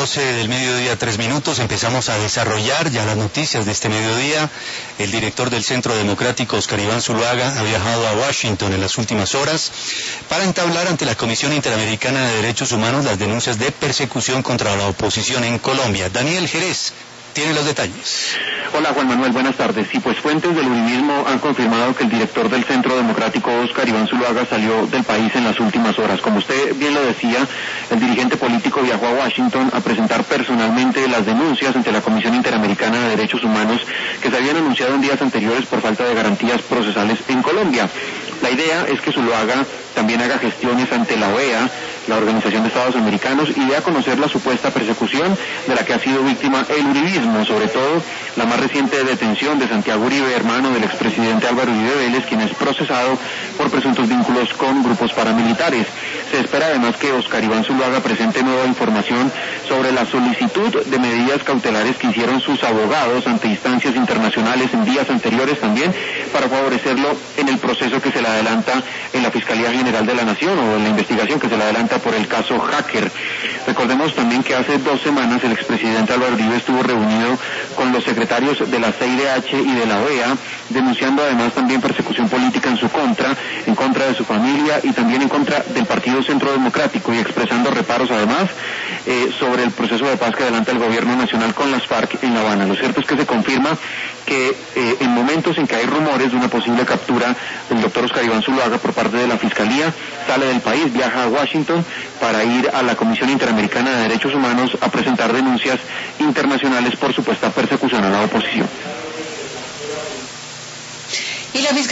12 del mediodía, 3 minutos. Empezamos a desarrollar ya las noticias de este mediodía. El director del Centro Democrático, Óscar Iván Zuluaga, ha viajado a Washington en las últimas horas para entablar ante la Comisión Interamericana de Derechos Humanos las denuncias de persecución contra la oposición en Colombia. Daniel Jerez tiene los detalles. Hola Juan Manuel, buenas tardes. Sí, pues fuentes del uribismo han confirmado que el director del Centro Democrático, Óscar Iván Zuluaga, salió del país en las últimas horas. Como usted bien lo decía, el dirigente político viajó a Washington a presentar personalmente las denuncias ante la Comisión Interamericana de Derechos Humanos que se habían anunciado en días anteriores por falta de garantías procesales en Colombia. La idea es que Zuluaga también haga gestiones ante la OEA, la Organización de Estados Americanos, y dé a conocer la supuesta persecución de la que ha sido víctima el uribismo, sobre todo la más reciente detención de Santiago Uribe, hermano del expresidente Álvaro Uribe Vélez, quien es procesado por presuntos vínculos con grupos paramilitares. Se espera además que Óscar Iván Zuluaga presente nueva información sobre la solicitud de medidas cautelares que hicieron sus abogados ante instancias internacionales en días anteriores también, para favorecerlo en el proceso que se le adelanta en la Fiscalía General de la Nación, o en la investigación que se le adelanta por el caso Hacker. Recordemos también que hace 2 semanas el expresidente Álvaro Uribe estuvo reunido con los secretarios de la CIDH y de la OEA, denunciando además también persecución política en contra de su familia y también en contra del Partido Centro Democrático, y expresando reparos además sobre el proceso de paz que adelanta el gobierno nacional con las FARC en La Habana. Lo cierto es que se confirma que en momentos en que hay rumores de una posible captura del doctor Óscar Iván Zuluaga por parte de la Fiscalía, sale del país, viaja a Washington para ir a la Comisión Interamericana de Derechos Humanos a presentar denuncias internacionales por supuesta persecución a la oposición. Y la Fiscalía